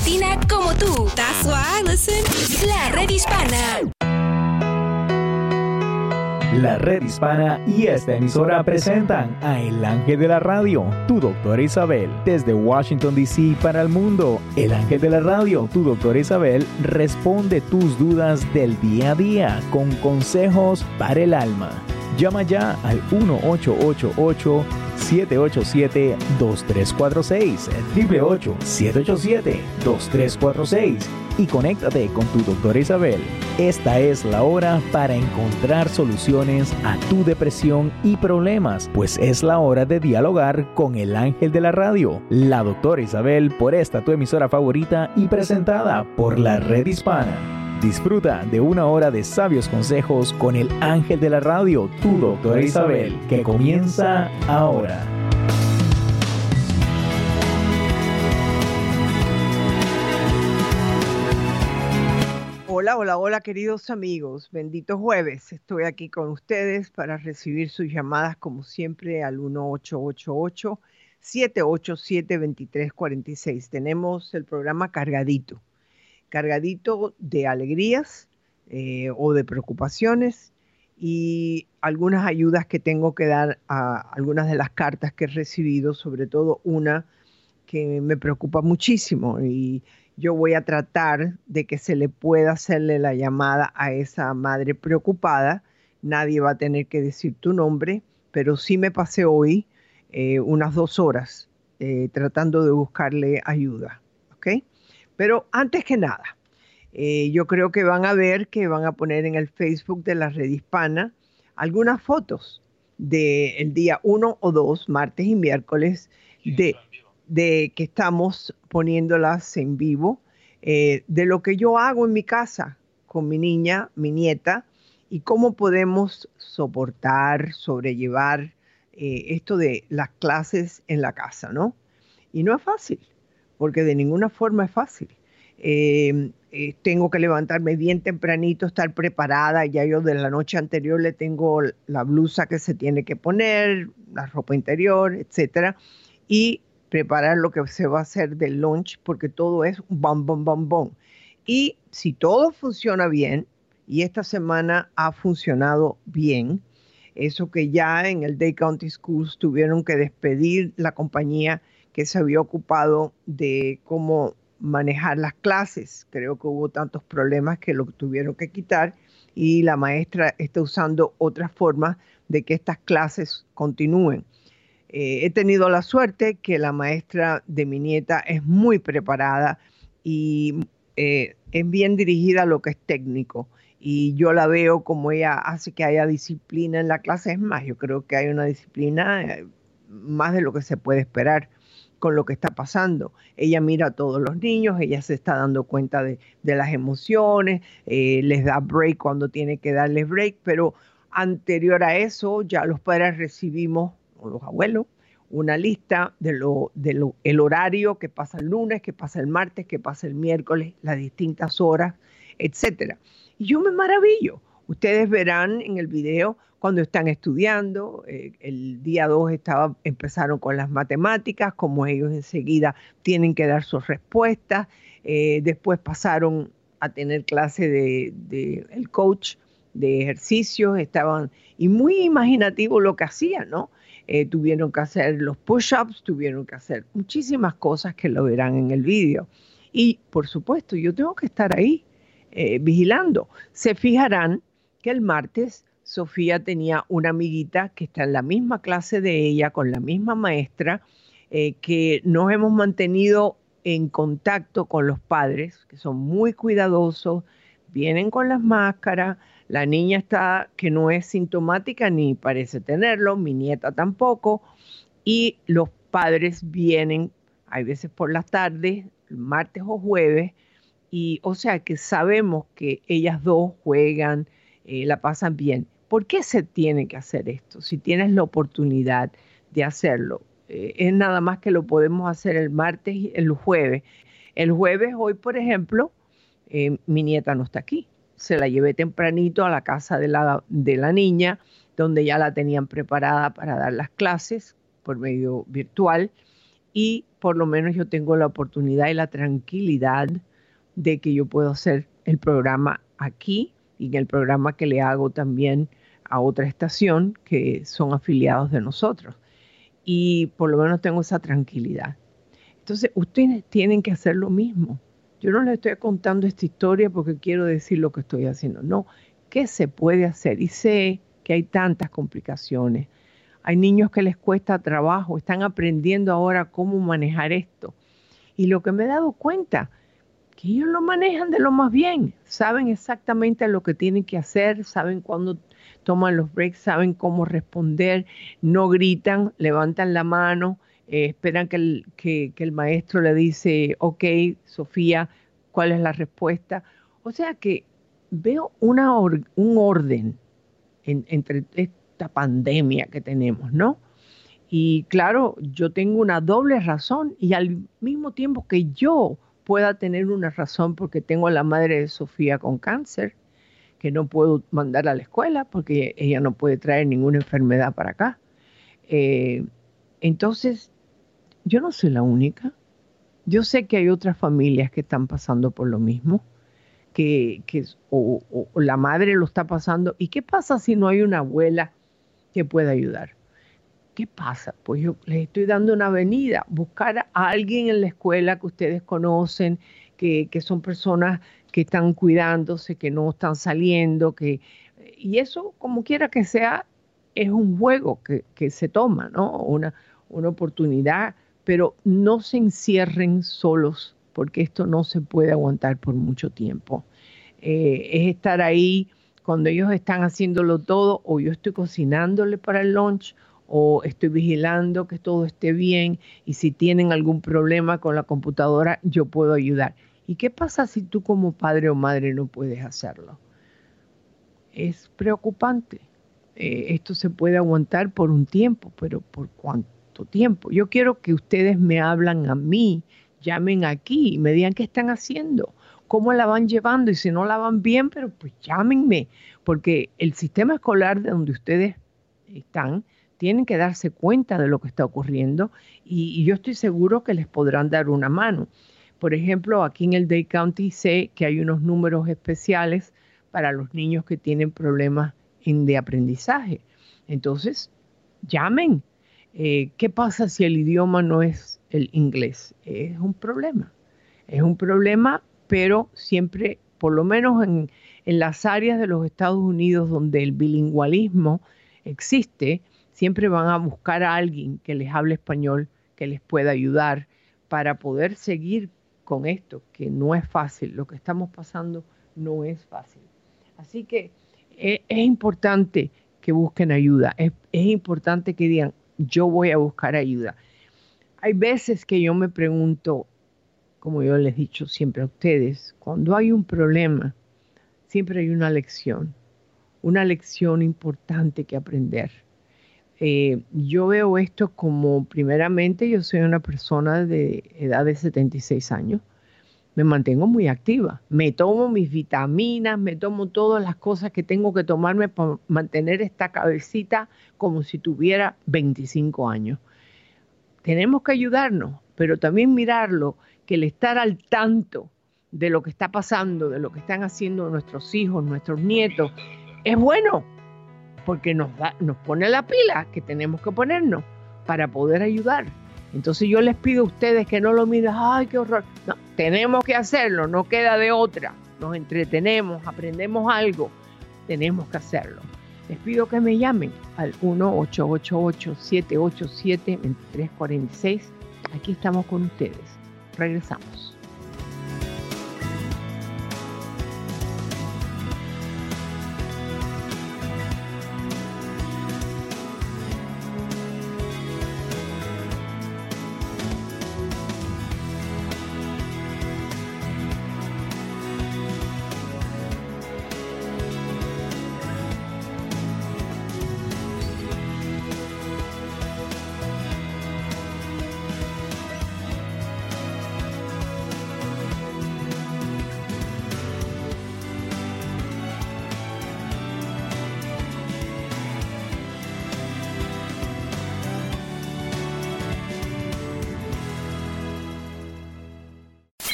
latina como tú. That's why I listen. La Red Hispana. La Red Hispana y esta emisora presentan a El Ángel de la Radio, tu doctora Isabel, desde Washington, D.C. para el mundo. El Ángel de la Radio, tu doctora Isabel, responde tus dudas del día a día con consejos para el alma. Llama ya al 1-888-787-2346, 888-787-2346 y conéctate con tu doctora Isabel. Esta es la hora para encontrar soluciones a tu depresión y problemas, pues es la hora de dialogar con el Ángel de la Radio, la doctora Isabel, por esta tu emisora favorita y presentada por la Red Hispana. Disfruta de una hora de sabios consejos con el Ángel de la Radio, tu doctora Isabel, que comienza ahora. Hola, queridos amigos. Bendito jueves. Estoy aquí con ustedes para recibir sus llamadas, como siempre, al 1-888-787-2346. Tenemos el programa cargadito de alegrías o de preocupaciones y algunas ayudas que tengo que dar a algunas de las cartas que he recibido, sobre todo una que me preocupa muchísimo, y yo voy a tratar de que se le pueda hacerle la llamada a esa madre preocupada. Nadie va a tener que decir tu nombre, pero sí me pasé hoy unas 2 horas tratando de buscarle ayuda, ¿ok? Pero antes que nada, yo creo que van a ver que van a poner en el Facebook de la Red Hispana algunas fotos del día 1 o 2, martes y miércoles, de que estamos poniéndolas en vivo, de lo que yo hago en mi casa con mi niña, mi nieta, y cómo podemos sobrellevar esto de las clases en la casa, ¿no? Y no es fácil, porque de ninguna forma es fácil. Tengo que levantarme bien tempranito, estar preparada. Ya yo de la noche anterior le tengo la blusa que se tiene que poner, la ropa interior, etcétera, y preparar lo que se va a hacer del lunch, porque todo es bam, bam, bam, bam. Y si todo funciona bien, y esta semana ha funcionado bien, eso que ya en el Dade County Schools tuvieron que despedir la compañía que se había ocupado de cómo manejar las clases. Creo que hubo tantos problemas que lo tuvieron que quitar, y la maestra está usando otras formas de que estas clases continúen. He tenido la suerte que la maestra de mi nieta es muy preparada y es bien dirigida a lo que es técnico. Y yo la veo como ella hace que haya disciplina en la clase. Es más, yo creo que hay una disciplina más de lo que se puede esperar con lo que está pasando. Ella mira a todos los niños, ella se está dando cuenta de las emociones, les da break cuando tiene que darles break, pero anterior a eso ya los padres recibimos, o los abuelos, una lista el horario que pasa el lunes, que pasa el martes, que pasa el miércoles, las distintas horas, etcétera. Y yo me maravillo. Ustedes verán en el video cuando están estudiando. El día 2 empezaron con las matemáticas, como ellos enseguida tienen que dar sus respuestas. Después pasaron a tener clase de el coach de ejercicios, y muy imaginativo lo que hacían, ¿no? Tuvieron que hacer los push-ups, tuvieron que hacer muchísimas cosas que lo verán en el video. Y, por supuesto, yo tengo que estar ahí vigilando. Se fijarán que el martes Sofía tenía una amiguita que está en la misma clase de ella, con la misma maestra, que nos hemos mantenido en contacto con los padres, que son muy cuidadosos, vienen con las máscaras. La niña está que no es sintomática ni parece tenerlo, mi nieta tampoco, y los padres vienen, hay veces por las tardes, martes o jueves, y o sea que sabemos que ellas dos juegan, la pasan bien. ¿Por qué se tiene que hacer esto? Si tienes la oportunidad de hacerlo, es nada más que lo podemos hacer el martes y el jueves. El jueves, hoy por ejemplo, mi nieta no está aquí. Se la llevé tempranito a la casa de la niña, donde ya la tenían preparada para dar las clases por medio virtual, y por lo menos yo tengo la oportunidad y la tranquilidad de que yo puedo hacer el programa aquí y en el programa que le hago también a otra estación que son afiliados de nosotros. Y por lo menos tengo esa tranquilidad. Entonces, ustedes tienen que hacer lo mismo. Yo no les estoy contando esta historia porque quiero decir lo que estoy haciendo. No, ¿qué se puede hacer? Y sé que hay tantas complicaciones. Hay niños que les cuesta trabajo, están aprendiendo ahora cómo manejar esto. Y lo que me he dado cuenta, que ellos lo manejan de lo más bien. Saben exactamente lo que tienen que hacer, saben cuándo toman los breaks, saben cómo responder, no gritan, levantan la mano, esperan que el maestro le dice, ok, Sofía, ¿cuál es la respuesta? O sea que veo un orden entre esta pandemia que tenemos, ¿no? Y claro, yo tengo una doble razón y al mismo tiempo que yo pueda tener una razón porque tengo a la madre de Sofía con cáncer, que no puedo mandar a la escuela porque ella no puede traer ninguna enfermedad para acá. Entonces, yo no soy la única. Yo sé que hay otras familias que están pasando por lo mismo, o la madre lo está pasando. ¿Y qué pasa si no hay una abuela que pueda ayudar? ¿Qué pasa? Pues yo les estoy dando una avenida, buscar a alguien en la escuela que ustedes conocen, que son personas que están cuidándose, que no están saliendo, y eso, como quiera que sea, es un juego que se toma, ¿no? Una oportunidad, pero no se encierren solos, porque esto no se puede aguantar por mucho tiempo. Es estar ahí cuando ellos están haciéndolo todo, o yo estoy cocinándole para el lunch, o estoy vigilando que todo esté bien, y si tienen algún problema con la computadora, yo puedo ayudar. ¿Y qué pasa si tú como padre o madre no puedes hacerlo? Es preocupante. Esto se puede aguantar por un tiempo, pero ¿por cuánto tiempo? Yo quiero que ustedes me hablen a mí, llamen aquí y me digan qué están haciendo, cómo la van llevando, y si no la van bien, pero pues llámenme, porque el sistema escolar de donde ustedes están tienen que darse cuenta de lo que está ocurriendo y yo estoy seguro que les podrán dar una mano. Por ejemplo, aquí en el Dade County sé que hay unos números especiales para los niños que tienen problemas de aprendizaje. Entonces, llamen. ¿Qué pasa si el idioma no es el inglés? Es un problema. Es un problema, pero siempre, por lo menos en las áreas de los Estados Unidos donde el bilingüismo existe, siempre van a buscar a alguien que les hable español, que les pueda ayudar para poder seguir con esto, que no es fácil. Lo que estamos pasando no es fácil. Así que es importante que busquen ayuda. Es importante que digan, yo voy a buscar ayuda. Hay veces que yo me pregunto, como yo les he dicho siempre a ustedes, cuando hay un problema, siempre hay una lección importante que aprender. Yo veo esto como, primeramente, yo soy una persona de edad de 76 años. Me mantengo muy activa. Me tomo mis vitaminas, me tomo todas las cosas que tengo que tomarme para mantener esta cabecita como si tuviera 25 años. Tenemos que ayudarnos, pero también mirarlo, que el estar al tanto de lo que está pasando, de lo que están haciendo nuestros hijos, nuestros nietos, es bueno, porque nos pone la pila que tenemos que ponernos para poder ayudar. Entonces yo les pido a ustedes que no lo miren, ¡ay, qué horror! No, tenemos que hacerlo, no queda de otra. Nos entretenemos, aprendemos algo, tenemos que hacerlo. Les pido que me llamen al 1-888-787-2346. Aquí estamos con ustedes. Regresamos.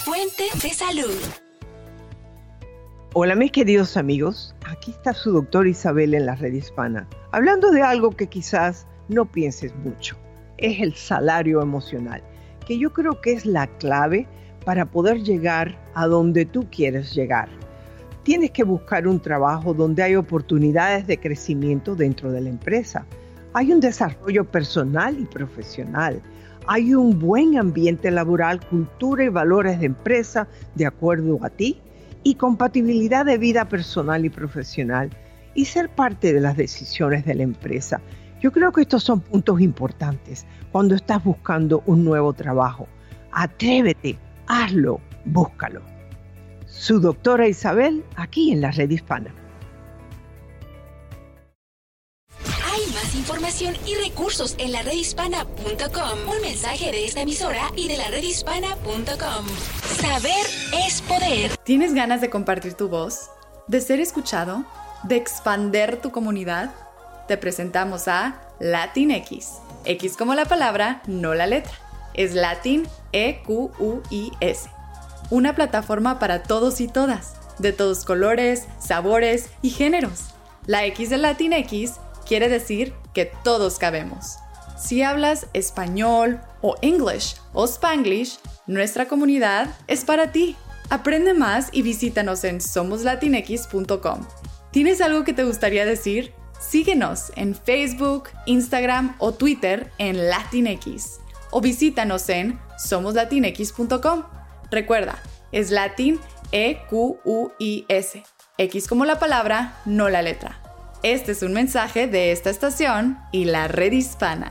fuente de salud. Hola mis queridos amigos, aquí está su doctora Isabel en la Red Hispana, hablando de algo que quizás no pienses mucho, es el salario emocional, que yo creo que es la clave para poder llegar a donde tú quieres llegar. Tienes que buscar un trabajo donde hay oportunidades de crecimiento dentro de la empresa, hay un desarrollo personal y profesional, hay un buen ambiente laboral, cultura y valores de empresa de acuerdo a ti, y compatibilidad de vida personal y profesional y ser parte de las decisiones de la empresa. Yo creo que estos son puntos importantes cuando estás buscando un nuevo trabajo. Atrévete, hazlo, búscalo. Su doctora Isabel, aquí en la Red Hispana. Hay más información y recursos en la redhispana.com. Un mensaje de esta emisora y de la redhispana.com. Saber es poder. ¿Tienes ganas de compartir tu voz? ¿De ser escuchado? ¿De expander tu comunidad? Te presentamos a Latinx. X como la palabra, no la letra. Es Latin EQUIS. Una plataforma para todos y todas, de todos colores, sabores y géneros. La X de Latinx quiere decir que todos cabemos. Si hablas español o English o Spanglish, nuestra comunidad es para ti. Aprende más y visítanos en somoslatinx.com. ¿Tienes algo que te gustaría decir? Síguenos en Facebook, Instagram o Twitter en Latinx o visítanos en somoslatinx.com. Recuerda, es Latin EQUIS. X como la palabra, no la letra. Este es un mensaje de esta estación y la Red Hispana.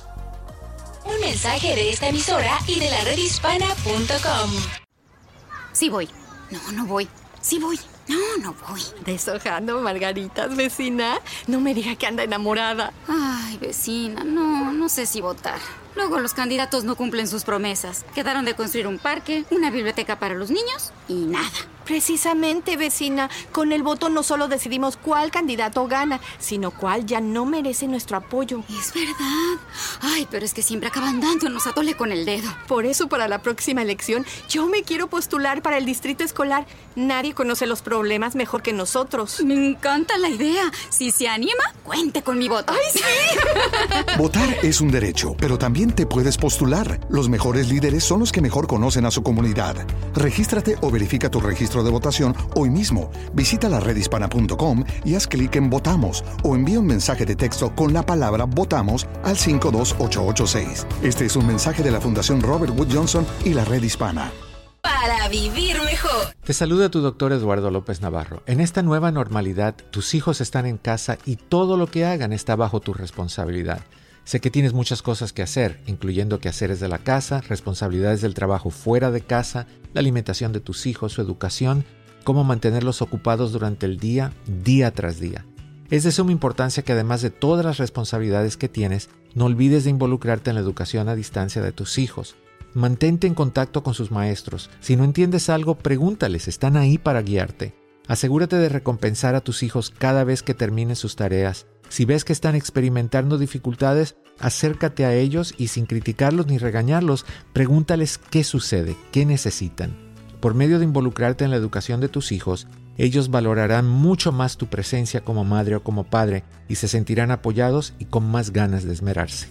Un mensaje de esta emisora y de la redhispana.com. Sí voy. No voy. Sí voy. No voy. Deshojando margaritas, vecina. No me diga que anda enamorada. Ay, vecina, no sé si votar. Luego los candidatos no cumplen sus promesas. Quedaron de construir un parque, una biblioteca para los niños y nada. Precisamente, vecina, con el voto no solo decidimos cuál candidato gana, sino cuál ya no merece nuestro apoyo. Es verdad. Ay, pero es que siempre acaban dándonos a tole con el dedo. Por eso, para la próxima elección, yo me quiero postular para el distrito escolar. Nadie conoce los problemas mejor que nosotros. Me encanta la idea. Si se anima, cuente con mi voto. ¡Ay, sí! Votar es un derecho, pero también te puedes postular. Los mejores líderes son los que mejor conocen a su comunidad. Regístrate o verifica tu registro de votación hoy mismo. Visita la redhispana.com y haz clic en Votamos o envía un mensaje de texto con la palabra Votamos al 52886. Este es un mensaje de la Fundación Robert Wood Johnson y la Red Hispana. Para vivir mejor. Te saluda tu doctor Eduardo López Navarro. En esta nueva normalidad, tus hijos están en casa y todo lo que hagan está bajo tu responsabilidad. Sé que tienes muchas cosas que hacer, incluyendo quehaceres de la casa, responsabilidades del trabajo fuera de casa, la alimentación de tus hijos, su educación, cómo mantenerlos ocupados durante el día, día tras día. Es de suma importancia que además de todas las responsabilidades que tienes, no olvides de involucrarte en la educación a distancia de tus hijos. Mantente en contacto con sus maestros. Si no entiendes algo, pregúntales, están ahí para guiarte. Asegúrate de recompensar a tus hijos cada vez que terminen sus tareas. Si ves que están experimentando dificultades, acércate a ellos y sin criticarlos ni regañarlos, pregúntales qué sucede, qué necesitan. Por medio de involucrarte en la educación de tus hijos, ellos valorarán mucho más tu presencia como madre o como padre y se sentirán apoyados y con más ganas de esmerarse.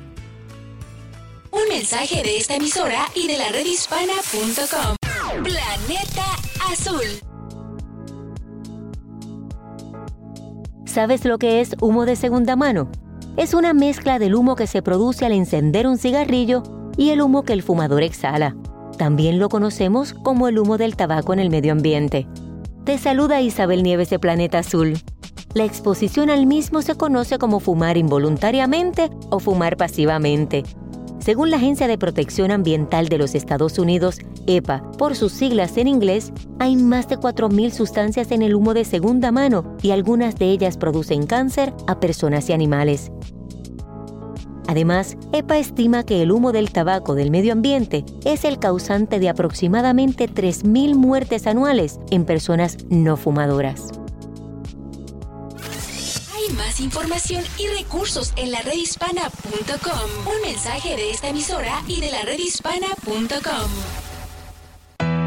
Un mensaje de esta emisora y de la redhispana.com. Planeta Azul. ¿Sabes lo que es humo de segunda mano? Es una mezcla del humo que se produce al encender un cigarrillo y el humo que el fumador exhala. También lo conocemos como el humo del tabaco en el medio ambiente. Te saluda Isabel Nieves de Planeta Azul. La exposición al mismo se conoce como fumar involuntariamente o fumar pasivamente. Según la Agencia de Protección Ambiental de los Estados Unidos, EPA, por sus siglas en inglés, hay más de 4,000 sustancias en el humo de segunda mano y algunas de ellas producen cáncer a personas y animales. Además, EPA estima que el humo del tabaco del medio ambiente es el causante de aproximadamente 3,000 muertes anuales en personas no fumadoras. Hay más información y recursos en la redhispana.com. Un mensaje de esta emisora y de la redhispana.com.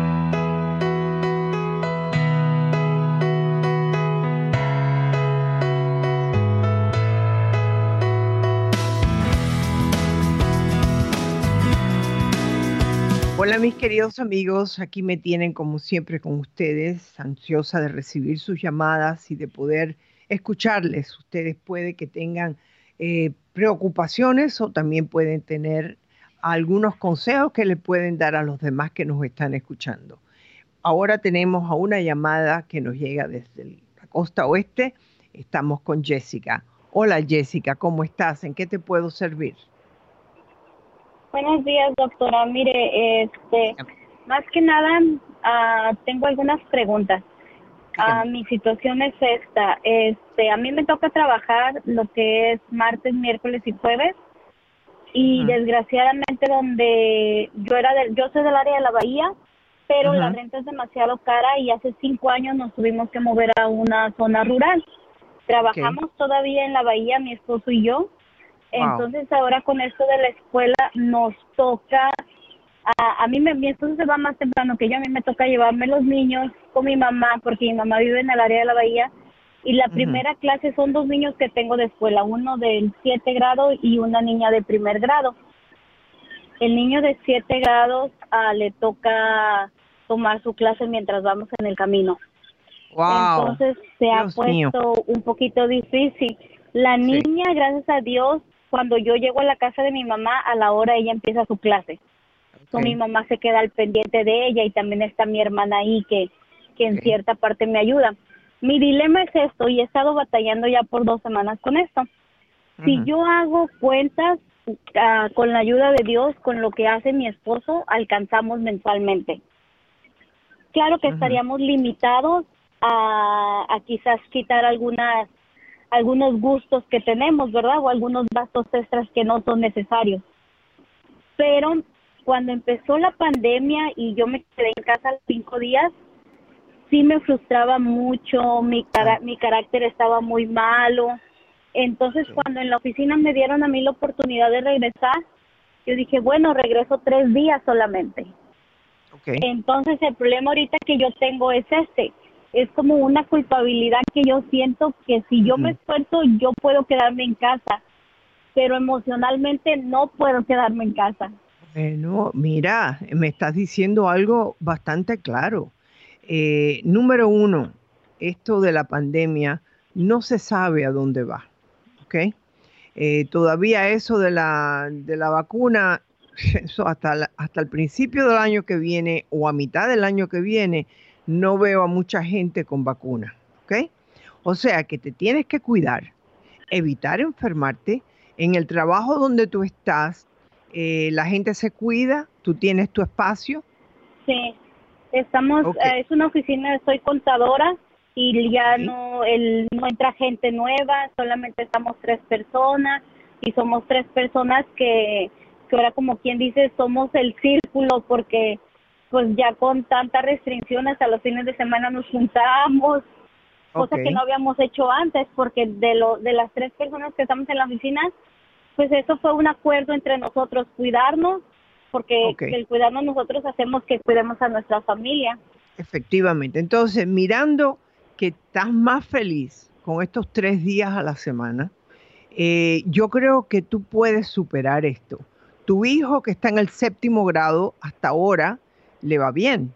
Hola mis queridos amigos, aquí me tienen como siempre con ustedes, ansiosa de recibir sus llamadas y de poder escucharles. Ustedes puede que tengan preocupaciones o también pueden tener algunos consejos que le pueden dar a los demás que nos están escuchando. Ahora tenemos a una llamada que nos llega desde la costa oeste. Estamos con Jessica. Hola Jessica, ¿cómo estás? ¿En qué te puedo servir? Buenos días, doctora. Mire, más que nada, tengo algunas preguntas. Mi situación es esta. A mí me toca trabajar lo que es martes, miércoles y jueves. Y desgraciadamente donde yo soy del área de la Bahía, pero la renta es demasiado cara y hace 5 años nos tuvimos que mover a una zona rural. Trabajamos todavía en la Bahía, mi esposo y yo. Entonces ahora con esto de la escuela nos toca, mi esposo se va más temprano que yo, a mí me toca llevarme los niños con mi mamá, porque mi mamá vive en el área de la Bahía, y la primera clase son 2 niños que tengo de escuela, uno del 7 grado y una niña de 1er grado. El niño de 7 grados le toca tomar su clase mientras vamos en el camino. Entonces se ha puesto un poquito difícil. La niña, gracias a Dios, cuando yo llego a la casa de mi mamá, a la hora ella empieza su clase. Mi mamá se queda al pendiente de ella y también está mi hermana ahí que en cierta parte me ayuda. Mi dilema es esto y he estado batallando ya por 2 semanas con esto. Si yo hago cuentas con la ayuda de Dios, con lo que hace mi esposo, alcanzamos mensualmente. Claro que estaríamos limitados a quizás quitar algunos gustos que tenemos, ¿verdad? O algunos gastos extras que no son necesarios. Pero cuando empezó la pandemia y yo me quedé en casa 5 días, sí me frustraba mucho, mi carácter estaba muy malo. Entonces, cuando en la oficina me dieron a mí la oportunidad de regresar, yo dije, bueno, regreso 3 días solamente. Entonces, el problema ahorita que yo tengo es es como una culpabilidad que yo siento que si yo me esfuerzo, yo puedo quedarme en casa, pero emocionalmente no puedo quedarme en casa. Bueno, mira, me estás diciendo algo bastante claro. Número 1, esto de la pandemia no se sabe a dónde va, ¿ok? Todavía eso de la vacuna, eso hasta el principio del año que viene o a mitad del año que viene, no veo a mucha gente con vacuna, ¿ok? O sea que te tienes que cuidar, evitar enfermarte. En el trabajo donde tú estás, la gente se cuida, tú tienes tu espacio. Sí, estamos, es una oficina, soy contadora y ya no entra gente nueva, solamente estamos 3 personas y somos 3 personas que ahora como quien dice somos el círculo porque pues ya con tantas restricciones a los fines de semana nos juntamos, cosa que no habíamos hecho antes, porque de las 3 personas que estamos en la oficina, pues eso fue un acuerdo entre nosotros, cuidarnos, porque el cuidarnos nosotros hacemos que cuidemos a nuestra familia. Efectivamente. Entonces, mirando que estás más feliz con estos 3 días a la semana, yo creo que tú puedes superar esto. Tu hijo que está en el 7º grado hasta ahora, le va bien.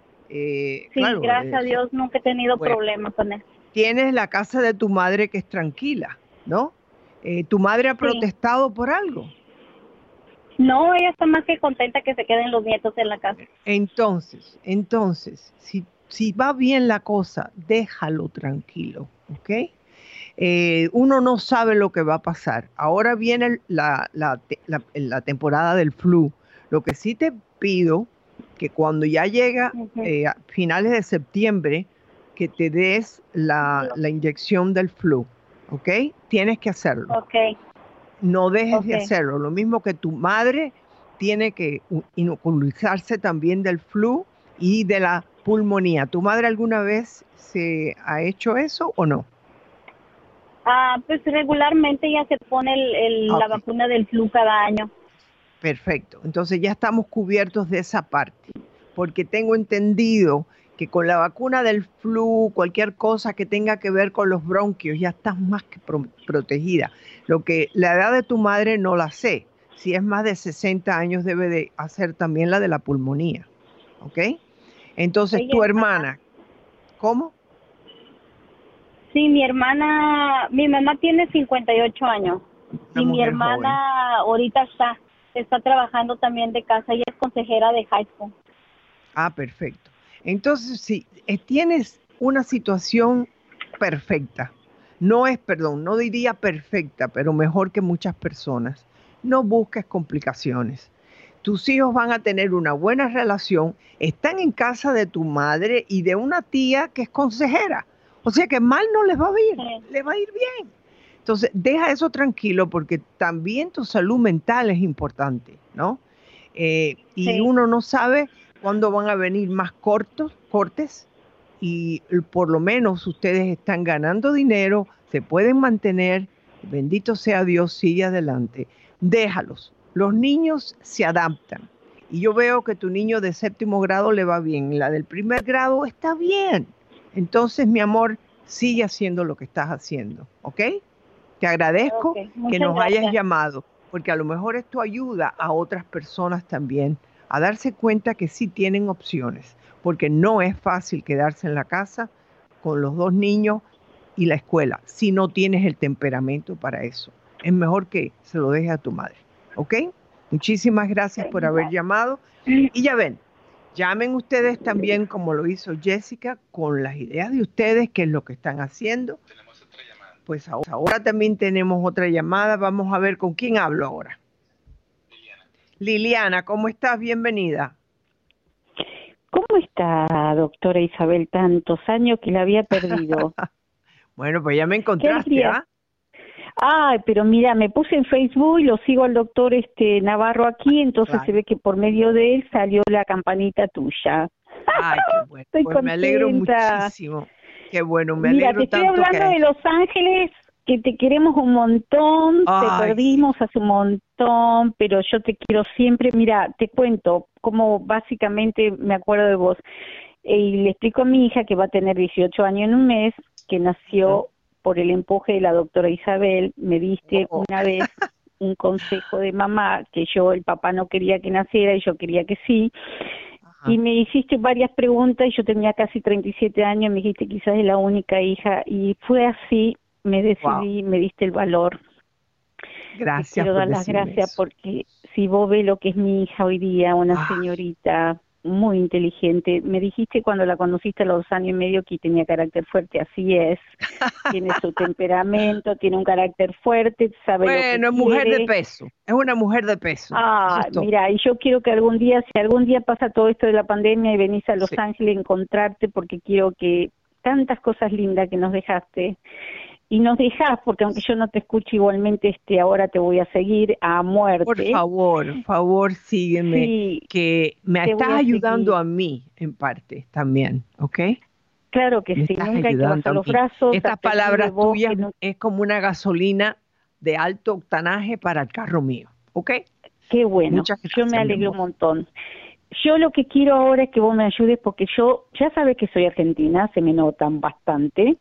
Sí, claro, gracias a Dios nunca he tenido problemas con eso. Tienes la casa de tu madre que es tranquila, ¿no? ¿Tu madre ha protestado por algo? No, ella está más que contenta que se queden los nietos en la casa. Entonces, si va bien la cosa, déjalo tranquilo, ¿ok? Uno no sabe lo que va a pasar. Ahora viene la temporada del flu. Lo que sí te pido que cuando ya llega a finales de septiembre, que te des la inyección del flu, ¿ok? Tienes que hacerlo. No dejes de hacerlo. Lo mismo que tu madre tiene que inoculizarse también del flu y de la pulmonía. ¿Tu madre alguna vez se ha hecho eso o no? Pues regularmente ya se pone la vacuna del flu cada año. Perfecto. Entonces ya estamos cubiertos de esa parte, porque tengo entendido que con la vacuna del flu, cualquier cosa que tenga que ver con los bronquios, ya estás más que protegida. Lo que la edad de tu madre no la sé. si es más de 60 años, debe de hacer también la de la pulmonía. ¿Ok? Entonces, tu hermana, ¿cómo? Sí, mi mamá tiene 58 años. Y mi hermana ahorita está trabajando también de casa. Ella es consejera de high school. Ah, perfecto. Entonces, si tienes una situación perfecta, no diría perfecta, pero mejor que muchas personas, no busques complicaciones. Tus hijos van a tener una buena relación, están en casa de tu madre y de una tía que es consejera. O sea que mal no les va a ir, les va a ir bien. Entonces, deja eso tranquilo porque también tu salud mental es importante, ¿no? Y uno no sabe cuándo van a venir más cortes y por lo menos ustedes están ganando dinero, se pueden mantener, bendito sea Dios, sigue adelante. Déjalos. Los niños se adaptan y yo veo que tu niño de 7º grado le va bien, la del 1er grado está bien. Entonces, mi amor, sigue haciendo lo que estás haciendo, ¿ok? Te agradezco que nos hayas llamado, porque a lo mejor esto ayuda a otras personas también a darse cuenta que sí tienen opciones, porque no es fácil quedarse en la casa con los 2 niños y la escuela, si no tienes el temperamento para eso. Es mejor que se lo dejes a tu madre. ¿Ok? Muchísimas gracias por haber llamado. Y ya ven, llamen ustedes también como lo hizo Jessica con las ideas de ustedes, qué es lo que están haciendo. Tenemos otra llamada. Pues ahora también tenemos otra llamada. Vamos a ver con quién hablo ahora. Liliana, ¿cómo estás? Bienvenida. ¿Cómo está, doctora Isabel? Tantos años que la había perdido. Bueno, pues ya me encontraste, ¿ah? Ay, pero mira, me puse en Facebook y lo sigo al doctor Navarro aquí, entonces se ve que por medio de él salió la campanita tuya. Ay, qué bueno. Estoy pues me alegro muchísimo. Qué bueno, me alegro tanto. Mira, te estoy hablando de Los Ángeles, que te queremos un montón, te perdimos hace un montón, pero yo te quiero siempre. Mira, te cuento cómo básicamente me acuerdo de vos. Y le explico a mi hija que va a tener 18 años en un mes, que nació por el empuje de la doctora Isabel. Me diste una vez un consejo de mamá, que el papá no quería que naciera y yo quería que sí. Y me hiciste varias preguntas y yo tenía casi 37 años, me dijiste quizás es la única hija y fue así, me decidí, me diste el valor. Gracias. Te quiero dar las gracias porque si vos ves lo que es mi hija hoy día, una señorita muy inteligente, me dijiste cuando la conociste a los 2 años y medio que tenía carácter fuerte, así es, tiene su temperamento, tiene un carácter fuerte, sabe lo que quiere. Bueno, es mujer de peso, es una mujer de peso. Mira, y yo quiero que si algún día pasa todo esto de la pandemia y venís a Los Ángeles a encontrarte, porque quiero que tantas cosas lindas que nos dejaste, y nos dejás, porque aunque yo no te escuche igualmente, ahora te voy a seguir a muerte. Por favor, sígueme, sí, que me estás ayudando a mí, en parte, también, ¿ok? Claro que sí, nunca hay que bajar los brazos. Estas palabras tuyas es como una gasolina de alto octanaje para el carro mío, ¿ok? Qué bueno, muchas gracias, yo me alegro un montón. Yo lo que quiero ahora es que vos me ayudes porque yo, ya sabes que soy argentina, se me notan bastante,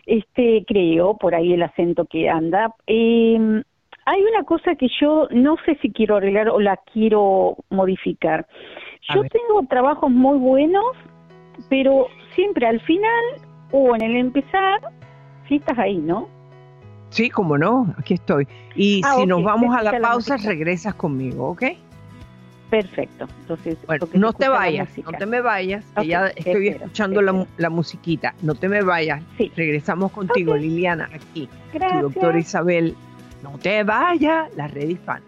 creo, por ahí el acento que anda. Hay una cosa que yo no sé si quiero arreglar o la quiero modificar. Yo tengo trabajos muy buenos, pero siempre al final o en el empezar, sí estás ahí, ¿no? Sí, cómo no, aquí estoy. Y si nos vamos a la pausa, regresas conmigo, ¿ok? Perfecto. Entonces, bueno, no te vayas, no te me vayas, que ya estoy escuchando la musiquita. No te me vayas. Sí. Regresamos contigo, Liliana, aquí. Gracias. Tu doctora Isabel. No te vayas, la red hispana.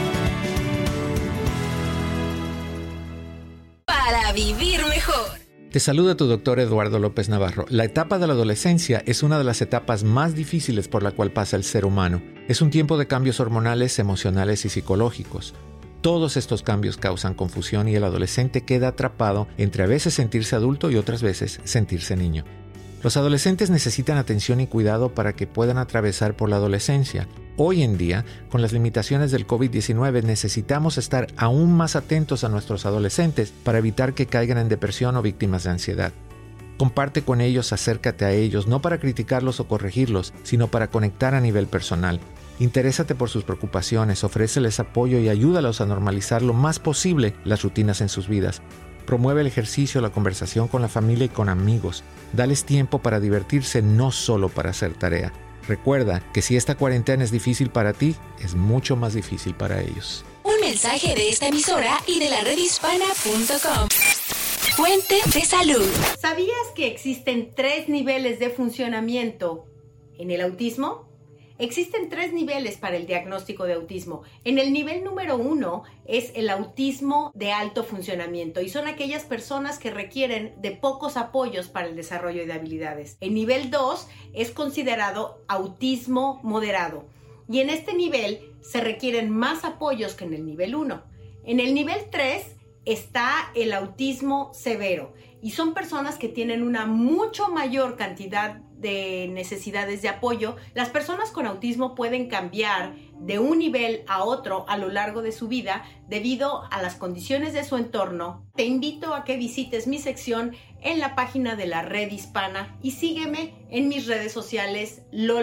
Vivir mejor. Te saluda tu doctor Eduardo López Navarro. La etapa de la adolescencia es una de las etapas más difíciles por la cual pasa el ser humano. Es un tiempo de cambios hormonales, emocionales y psicológicos. Todos estos cambios causan confusión y el adolescente queda atrapado entre a veces sentirse adulto y otras veces sentirse niño. Los adolescentes necesitan atención y cuidado para que puedan atravesar por la adolescencia. Hoy en día, con las limitaciones del COVID-19, necesitamos estar aún más atentos a nuestros adolescentes para evitar que caigan en depresión o víctimas de ansiedad. Comparte con ellos, acércate a ellos, no para criticarlos o corregirlos, sino para conectar a nivel personal. Interésate por sus preocupaciones, ofréceles apoyo y ayúdalos a normalizar lo más posible las rutinas en sus vidas. Promueve el ejercicio, la conversación con la familia y con amigos. Dales tiempo para divertirse, no solo para hacer tarea. Recuerda que si esta cuarentena es difícil para ti, es mucho más difícil para ellos. Un mensaje de esta emisora y de la redhispana.com. Fuente de salud. ¿Sabías que existen 3 niveles de funcionamiento en el autismo? Existen 3 niveles para el diagnóstico de autismo. En el nivel número 1 es el autismo de alto funcionamiento y son aquellas personas que requieren de pocos apoyos para el desarrollo de habilidades. El nivel 2 es considerado autismo moderado y en este nivel se requieren más apoyos que en el nivel 1. En el nivel 3 está el autismo severo y son personas que tienen una mucho mayor cantidad de necesidades de apoyo. Las personas con autismo pueden cambiar de un nivel a otro a lo largo de su vida debido a las condiciones de su entorno. Te invito a que visites mi sección en la página de la Red Hispana y sígueme en mis redes sociales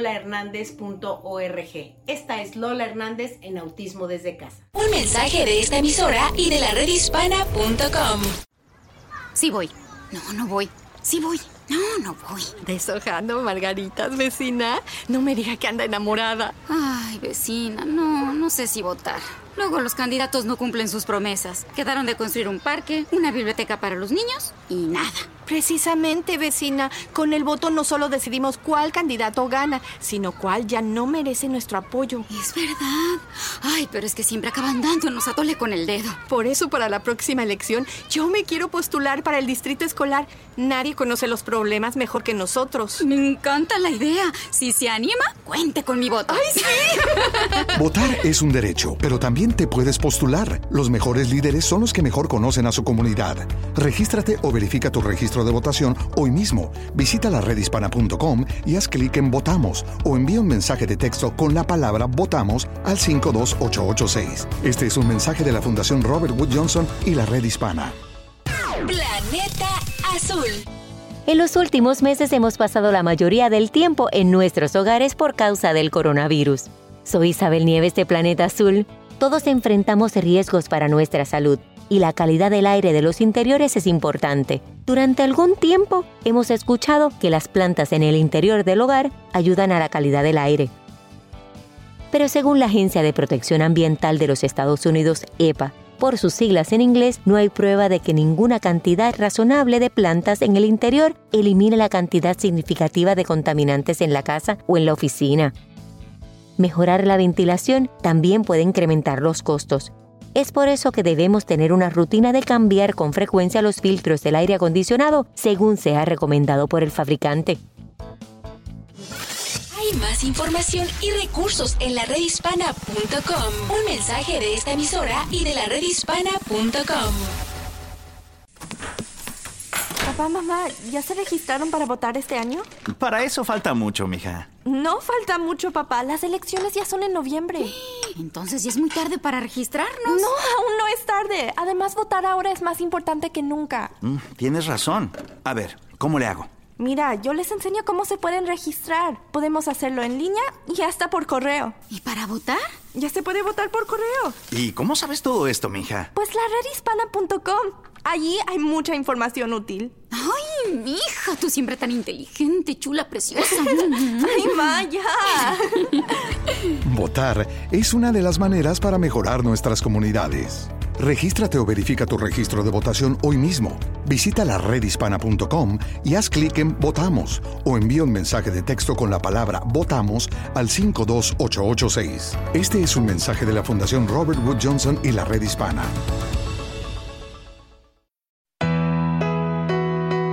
lolahernandez.org. Esta es Lola Hernández en Autismo desde Casa. Un mensaje de esta emisora y de la redhispana.com. Sí voy. No voy. Sí voy. No voy. Deshojando margaritas, vecina. No me diga que anda enamorada. Ay, vecina, no sé si votar. Luego los candidatos no cumplen sus promesas. Quedaron de construir un parque, una biblioteca para los niños y nada. Precisamente, vecina, con el voto no solo decidimos cuál candidato gana, sino cuál ya no merece nuestro apoyo. Es verdad. Ay, pero es que siempre acaban dándonos a tole con el dedo. Por eso, para la próxima elección, yo me quiero postular para el distrito escolar. Nadie conoce los problemas mejor que nosotros. Me encanta la idea. Si se anima, cuente con mi voto. ¡Ay, sí! Votar es un derecho, pero también te puedes postular. Los mejores líderes son los que mejor conocen a su comunidad. Regístrate o verifica tu registro de votación hoy mismo. Visita la redhispana.com y haz clic en Votamos o envía un mensaje de texto con la palabra Votamos al 52886. Este es un mensaje de la Fundación Robert Wood Johnson y la Red Hispana. Planeta Azul. En los últimos meses hemos pasado la mayoría del tiempo en nuestros hogares por causa del coronavirus. Soy Isabel Nieves de Planeta Azul. Todos enfrentamos riesgos para nuestra salud y la calidad del aire de los interiores es importante. Durante algún tiempo hemos escuchado que las plantas en el interior del hogar ayudan a la calidad del aire. Pero según la Agencia de Protección Ambiental de los Estados Unidos, EPA, por sus siglas en inglés, no hay prueba de que ninguna cantidad razonable de plantas en el interior elimine la cantidad significativa de contaminantes en la casa o en la oficina. Mejorar la ventilación también puede incrementar los costos. Es por eso que debemos tener una rutina de cambiar con frecuencia los filtros del aire acondicionado según sea recomendado por el fabricante. Hay más información y recursos en la redhispana.com. Un mensaje de esta emisora y de la redhispana.com. Papá, mamá, ¿ya se registraron para votar este año? Para eso falta mucho, mija. No falta mucho, papá. Las elecciones ya son en noviembre. Entonces, ¿ya es muy tarde para registrarnos? No, aún no es tarde. Además, votar ahora es más importante que nunca. Tienes razón. A ver, ¿cómo le hago? Mira, yo les enseño cómo se pueden registrar. Podemos hacerlo en línea y hasta por correo. ¿Y para votar? Ya se puede votar por correo. ¿Y cómo sabes todo esto, mija? Pues la redhispana.com. Allí hay mucha información útil. ¡Ay, mija! Tú siempre tan inteligente, chula, preciosa. ¡Ay, Maya! Votar es una de las maneras para mejorar nuestras comunidades. Regístrate o verifica tu registro de votación hoy mismo. Visita la redhispana.com y haz clic en Votamos o envía un mensaje de texto con la palabra Votamos al 52886. Este es un mensaje de la Fundación Robert Wood Johnson y la Red Hispana.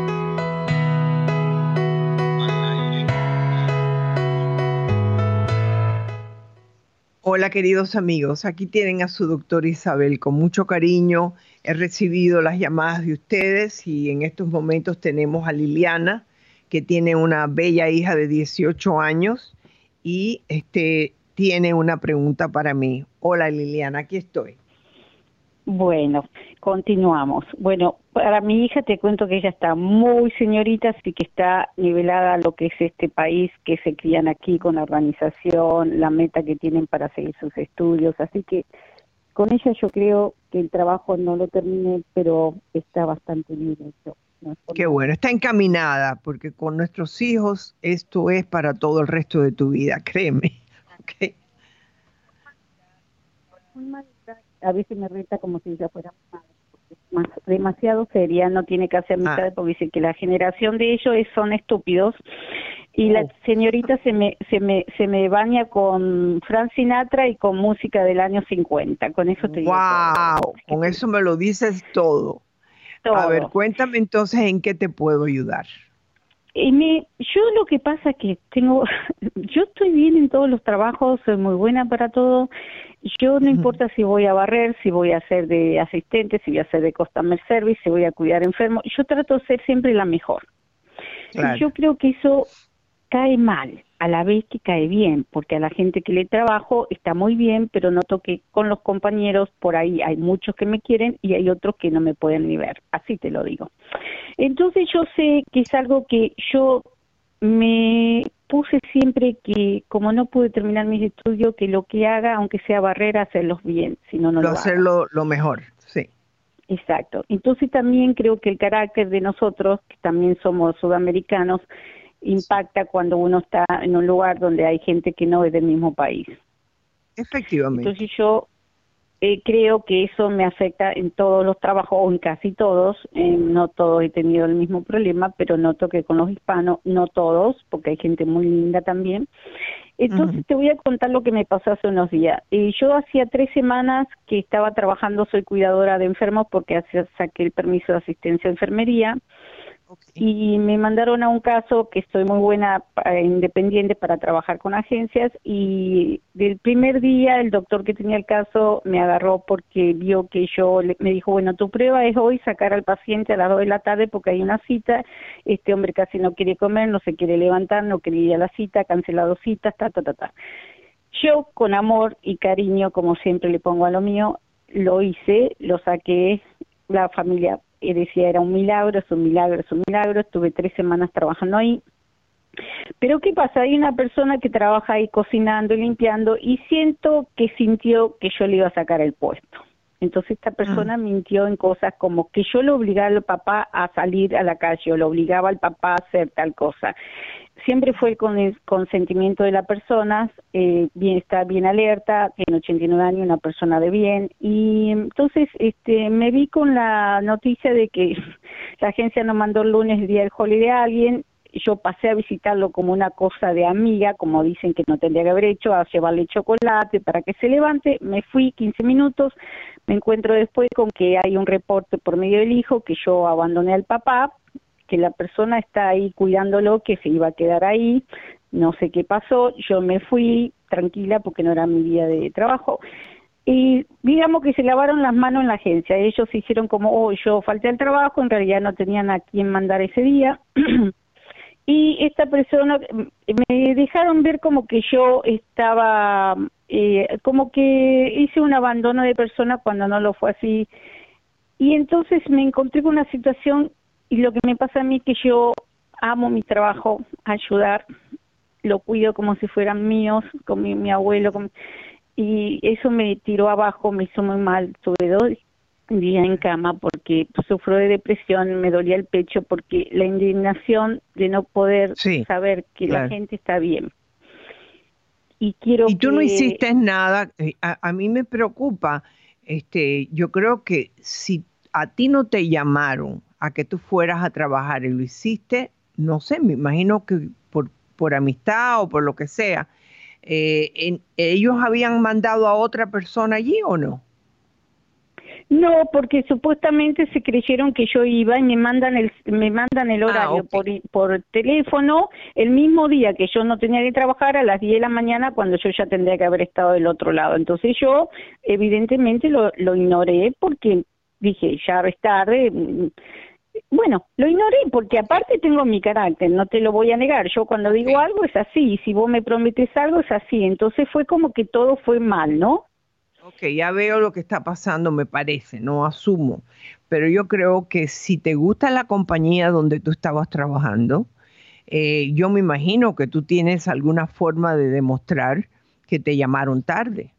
Hola, queridos amigos. Aquí tienen a su doctora Isabel. Con mucho cariño he recibido las llamadas de ustedes y en estos momentos tenemos a Liliana, que tiene una bella hija de 18 años y tiene una pregunta para mí. Hola, Liliana, aquí estoy. Bueno, continuamos. Bueno, para mi hija te cuento que ella está muy señorita, así que está nivelada a lo que es este país, que se crían aquí con la organización, la meta que tienen para seguir sus estudios, así que con ella yo creo que el trabajo no lo terminé, pero está bastante bien hecho. No es Qué bueno, está encaminada, porque con nuestros hijos esto es para todo el resto de tu vida, créeme. Okay. A veces me reta como si ella fuera demasiado seria, no tiene que hacer amistades porque dice que la generación de ellos son estúpidos y la señorita se me baña con Frank Sinatra y con música del año 50, con eso te digo todo. Con eso me lo dices todo. A ver, cuéntame entonces en qué te puedo ayudar. Yo lo que pasa es que yo estoy bien en todos los trabajos, soy muy buena para todo. Yo no importa si voy a barrer, si voy a ser de asistente, si voy a ser de customer service, si voy a cuidar enfermos. Yo trato de ser siempre la mejor. Claro. Y yo creo que eso cae mal, a la vez que cae bien, porque a la gente que le trabajo está muy bien, pero noto que con los compañeros por ahí hay muchos que me quieren y hay otros que no me pueden ni ver, así te lo digo. Entonces yo sé que es algo que yo me puse siempre que, como no pude terminar mis estudios, que lo que haga, aunque sea barrera, hacerlos bien, si no, no lo hago. Hacerlo lo mejor, sí. Exacto. Entonces también creo que el carácter de nosotros, que también somos sudamericanos, impacta cuando uno está en un lugar donde hay gente que no es del mismo país. Efectivamente. Entonces yo creo que eso me afecta en todos los trabajos, o en casi todos. No todos he tenido el mismo problema, pero noto que con los hispanos, no todos, porque hay gente muy linda también. Entonces te voy a contar lo que me pasó hace unos días. Yo hacía 3 semanas que estaba trabajando, soy cuidadora de enfermos porque saqué el permiso de asistencia a enfermería. Y me mandaron a un caso que estoy muy buena independiente para trabajar con agencias y del primer día el doctor que tenía el caso me agarró porque vio que me dijo, bueno, tu prueba es hoy sacar al paciente a las 2 de la tarde porque hay una cita, este hombre casi no quiere comer, no se quiere levantar, no quiere ir a la cita, cancelado citas, Yo con amor y cariño, como siempre le pongo a lo mío, lo hice, lo saqué, la familia decía era un milagro, es un milagro, es un milagro. Estuve 3 semanas trabajando ahí. Pero ¿qué pasa? Hay una persona que trabaja ahí cocinando y limpiando y sintió que yo le iba a sacar el puesto. Entonces esta persona mintió en cosas como que yo lo obligaba al papá a salir a la calle o lo obligaba al papá a hacer tal cosa. Siempre fue con el consentimiento de la persona, está bien alerta, tiene 89 años, una persona de bien. Y entonces me vi con la noticia de que la agencia nos mandó el lunes el día del holiday a alguien. Yo pasé a visitarlo como una cosa de amiga, como dicen que no tendría que haber hecho, a llevarle chocolate para que se levante. Me fui 15 minutos, me encuentro después con que hay un reporte por medio del hijo que yo abandoné al papá, que la persona está ahí cuidándolo, que se iba a quedar ahí, no sé qué pasó, yo me fui tranquila porque no era mi día de trabajo. Y digamos que se lavaron las manos en la agencia, ellos se hicieron como, yo falté al trabajo, en realidad no tenían a quién mandar ese día. Y esta persona, me dejaron ver como que yo estaba, como que hice un abandono de persona cuando no lo fue así. Y entonces me encontré con una situación, y lo que me pasa a mí es que yo amo mi trabajo, ayudar, lo cuido como si fueran míos, con mi abuelo, y eso me tiró abajo, me hizo muy mal, estuve 2 días en cama porque sufro de depresión, me dolía el pecho porque la indignación de no poder saber que la gente está bien. Y tú no hiciste nada, a mí me preocupa, yo creo que si a ti no te llamaron a que tú fueras a trabajar y lo hiciste, no sé, me imagino que por amistad o por lo que sea, ¿ellos habían mandado a otra persona allí o no? No, porque supuestamente se creyeron que yo iba y me mandan el horario por teléfono el mismo día que yo no tenía que trabajar, a las 10 de la mañana, cuando yo ya tendría que haber estado del otro lado. Entonces yo evidentemente lo ignoré porque dije, ya es tarde. Bueno, lo ignoré porque aparte tengo mi carácter, no te lo voy a negar. Yo cuando digo algo es así, y si vos me prometes algo es así. Entonces fue como que todo fue mal, ¿no? Ok, ya veo lo que está pasando, me parece, no asumo. Pero yo creo que si te gusta la compañía donde tú estabas trabajando, yo me imagino que tú tienes alguna forma de demostrar que te llamaron tarde,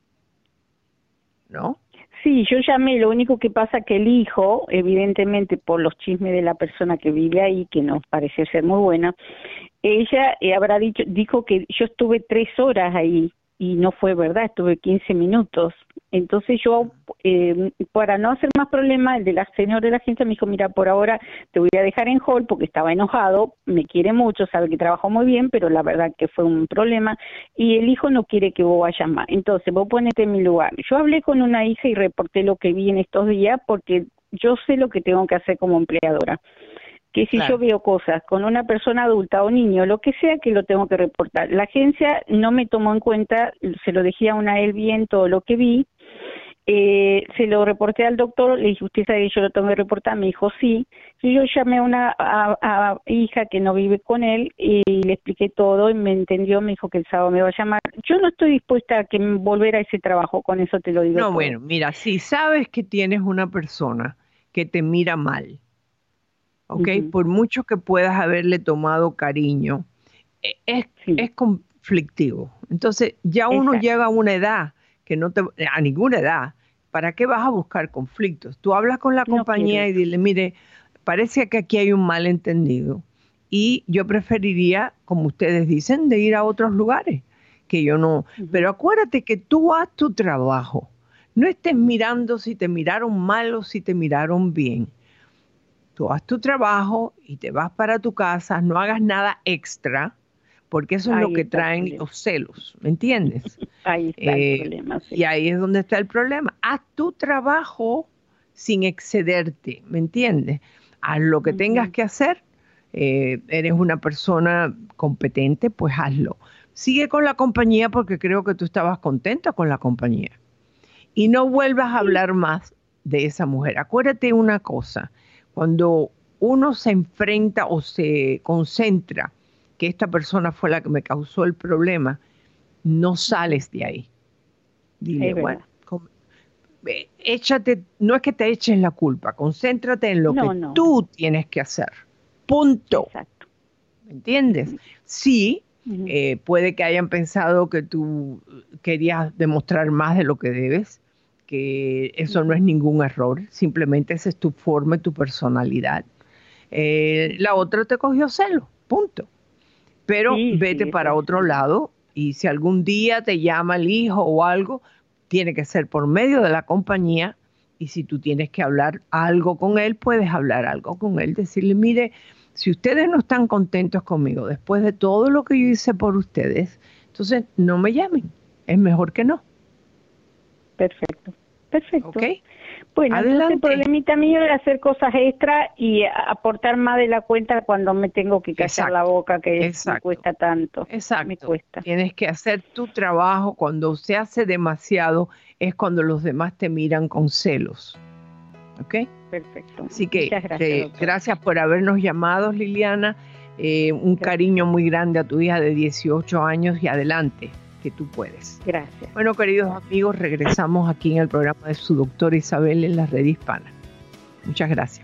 ¿no? Sí, yo llamé, lo único que pasa que el hijo, evidentemente por los chismes de la persona que vive ahí, que nos parece ser muy buena, ella dijo que yo estuve 3 horas ahí, y no fue verdad, estuve 15 minutos. Entonces yo, para no hacer más problema, el señor de la agencia me dijo, mira, por ahora te voy a dejar en hold porque estaba enojado, me quiere mucho, sabe que trabajo muy bien, pero la verdad que fue un problema, y el hijo no quiere que vos vayas más. Entonces vos ponete en mi lugar. Yo hablé con una hija y reporté lo que vi en estos días porque yo sé lo que tengo que hacer como empleadora. Que si yo veo cosas con una persona adulta o niño, lo que sea, que lo tengo que reportar. La agencia no me tomó en cuenta, se lo dejé a una él bien todo lo que vi, se lo reporté al doctor, le dije, ¿usted sabe que yo lo tengo que reportar? Me dijo, sí. Y yo llamé a una hija que no vive con él y le expliqué todo y me entendió, me dijo que el sábado me va a llamar. Yo no estoy dispuesta a volver a ese trabajo, con eso te lo digo. No, bueno, mira, si sabes que tienes una persona que te mira mal, ¿ok? Por mucho que puedas haberle tomado cariño, es conflictivo. Entonces ya uno llega a una edad que a ninguna edad, ¿para qué vas a buscar conflictos? Tú hablas con la compañía y dile, mire, parece que aquí hay un malentendido y yo preferiría, como ustedes dicen, de ir a otros lugares, que yo no. Pero acuérdate que tú haz tu trabajo. No estés mirando si te miraron mal o si te miraron bien. Tú haz tu trabajo y te vas para tu casa, no hagas nada extra, porque eso es lo que traen los celos, ¿me entiendes? Ahí está el problema, sí. Y ahí es donde está el problema. Haz tu trabajo sin excederte, ¿me entiendes? Haz lo que tengas que hacer. Eres una persona competente, pues hazlo. Sigue con la compañía porque creo que tú estabas contenta con la compañía. Y no vuelvas a hablar más de esa mujer. Acuérdate una cosa. Cuando uno se enfrenta o se concentra que esta persona fue la que me causó el problema, no sales de ahí. Dile, bueno, échate, no es que te eches la culpa, concéntrate en lo que tú tienes que hacer. Punto. Exacto. ¿Me entiendes? Sí, puede que hayan pensado que tú querías demostrar más de lo que debes, que eso no es ningún error, simplemente esa es tu forma y tu personalidad. La otra te cogió celo, punto. Pero vete para otro lado y si algún día te llama el hijo o algo, tiene que ser por medio de la compañía y si tú tienes que hablar algo con él, puedes hablar algo con él, decirle, mire, si ustedes no están contentos conmigo después de todo lo que yo hice por ustedes, entonces no me llamen, es mejor que no. Perfecto. ¿Okay? Bueno, entonces el problemita mío es hacer cosas extra y aportar más de la cuenta cuando me tengo que callar la boca, que me cuesta tanto. Exacto. Me cuesta. Tienes que hacer tu trabajo. Cuando se hace demasiado es cuando los demás te miran con celos. ¿Ok? Perfecto. Así que muchas gracias, gracias por habernos llamado, Liliana. Un cariño muy grande a tu hija de 18 años y adelante, que tú puedes. Gracias. Bueno, queridos amigos, regresamos aquí en el programa de su doctora Isabel en la Red Hispana. Muchas gracias.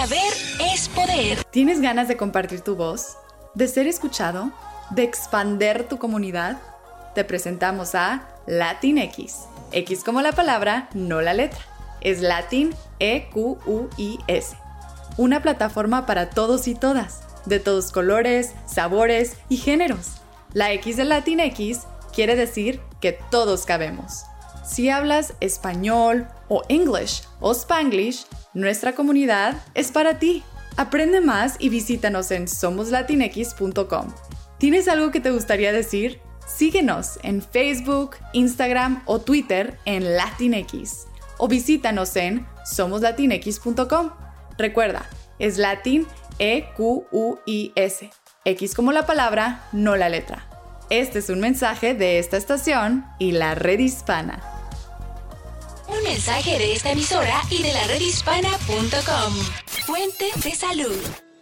Saber es poder. ¿Tienes ganas de compartir tu voz? ¿De ser escuchado? ¿De expander tu comunidad? Te presentamos a Latinx. X como la palabra, no la letra. Es Latin EQUIS. Una plataforma para todos y todas, de todos colores, sabores y géneros. La X de Latinx quiere decir que todos cabemos. Si hablas español o English o Spanglish, nuestra comunidad es para ti. Aprende más y visítanos en somoslatinx.com. ¿Tienes algo que te gustaría decir? Síguenos en Facebook, Instagram o Twitter en Latinx o visítanos en somoslatinx.com. Recuerda, es Latin EQUIS. X como la palabra, no la letra. Este es un mensaje de esta estación y la Red Hispana. Un mensaje de esta emisora y de la redhispana.com. Fuente de salud.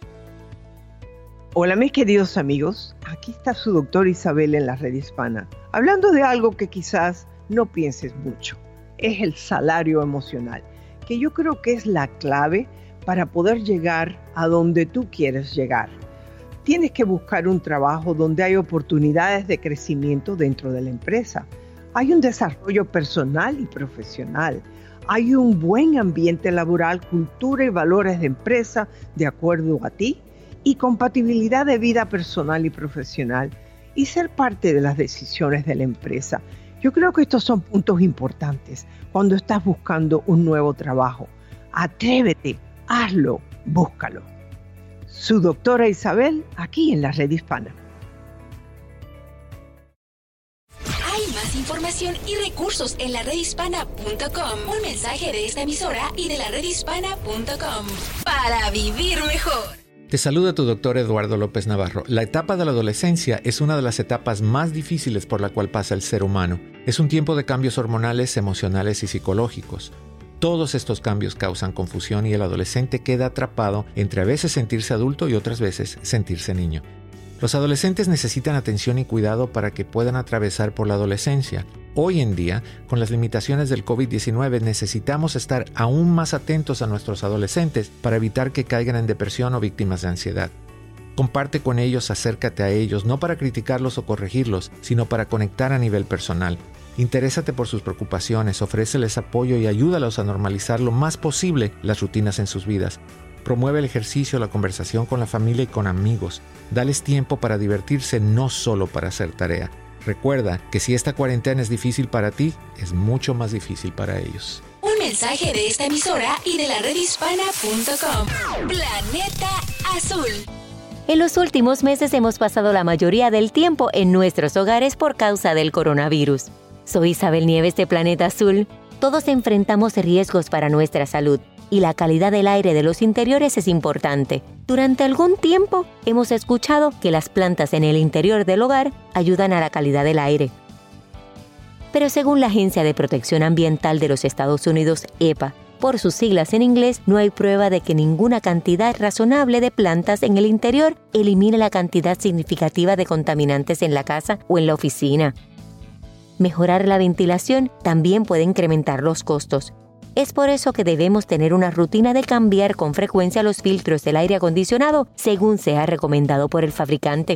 Hola mis queridos amigos, aquí está su doctora Isabel en la Red Hispana, hablando de algo que quizás no pienses mucho. Es el salario emocional, que yo creo que es la clave para poder llegar a donde tú quieres llegar. Tienes que buscar un trabajo donde hay oportunidades de crecimiento dentro de la empresa. Hay un desarrollo personal y profesional. Hay un buen ambiente laboral, cultura y valores de empresa de acuerdo a ti y compatibilidad de vida personal y profesional y ser parte de las decisiones de la empresa. Yo creo que estos son puntos importantes cuando estás buscando un nuevo trabajo. Atrévete, hazlo, búscalo. Su doctora Isabel, aquí en la Red Hispana. Hay más información y recursos en la redhispana.com. Un mensaje de esta emisora y de la redhispana.com. Para vivir mejor. Te saluda tu doctor Eduardo López Navarro. La etapa de la adolescencia es una de las etapas más difíciles por la cual pasa el ser humano. Es un tiempo de cambios hormonales, emocionales y psicológicos. Todos estos cambios causan confusión y el adolescente queda atrapado entre a veces sentirse adulto y otras veces sentirse niño. Los adolescentes necesitan atención y cuidado para que puedan atravesar por la adolescencia. Hoy en día, con las limitaciones del COVID-19, necesitamos estar aún más atentos a nuestros adolescentes para evitar que caigan en depresión o víctimas de ansiedad. Comparte con ellos, acércate a ellos, no para criticarlos o corregirlos, sino para conectar a nivel personal. Interésate por sus preocupaciones, ofréceles apoyo y ayúdalos a normalizar lo más posible las rutinas en sus vidas. Promueve el ejercicio, la conversación con la familia y con amigos. Dales tiempo para divertirse, no solo para hacer tarea. Recuerda que si esta cuarentena es difícil para ti, es mucho más difícil para ellos. Un mensaje de esta emisora y de la redhispana.com. Planeta Azul. En los últimos meses hemos pasado la mayoría del tiempo en nuestros hogares por causa del coronavirus. Soy Isabel Nieves de Planeta Azul. Todos enfrentamos riesgos para nuestra salud y la calidad del aire de los interiores es importante. Durante algún tiempo hemos escuchado que las plantas en el interior del hogar ayudan a la calidad del aire. Pero según la Agencia de Protección Ambiental de los Estados Unidos, EPA, por sus siglas en inglés, no hay prueba de que ninguna cantidad razonable de plantas en el interior elimine la cantidad significativa de contaminantes en la casa o en la oficina. Mejorar la ventilación también puede incrementar los costos. Es por eso que debemos tener una rutina de cambiar con frecuencia los filtros del aire acondicionado según sea recomendado por el fabricante.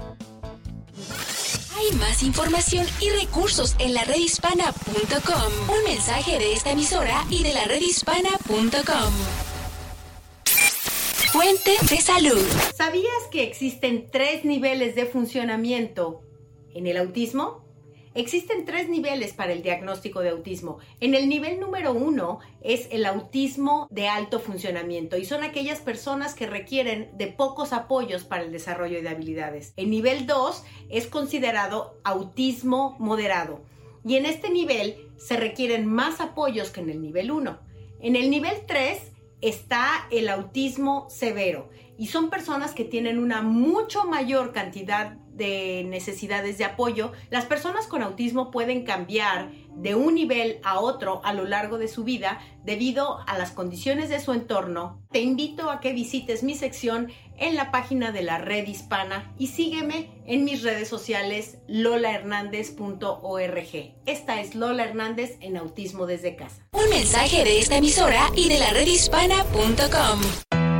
Hay más información y recursos en la redhispana.com. Un mensaje de esta emisora y de la redhispana.com. Fuente de salud. ¿Sabías que existen 3 niveles de funcionamiento en el autismo? Existen 3 niveles para el diagnóstico de autismo. En el nivel número 1 es el autismo de alto funcionamiento y son aquellas personas que requieren de pocos apoyos para el desarrollo de habilidades. El nivel 2 es considerado autismo moderado y en este nivel se requieren más apoyos que en el nivel 1. En el nivel 3 está el autismo severo y son personas que tienen una mucho mayor cantidad de necesidades de apoyo. Las personas con autismo pueden cambiar de un nivel a otro a lo largo de su vida debido a las condiciones de su entorno. Te invito a que visites mi sección en la página de la Red Hispana y sígueme en mis redes sociales lolahernandez.org. Esta es Lola Hernández en Autismo desde Casa. Un mensaje de esta emisora y de la redhispana.com.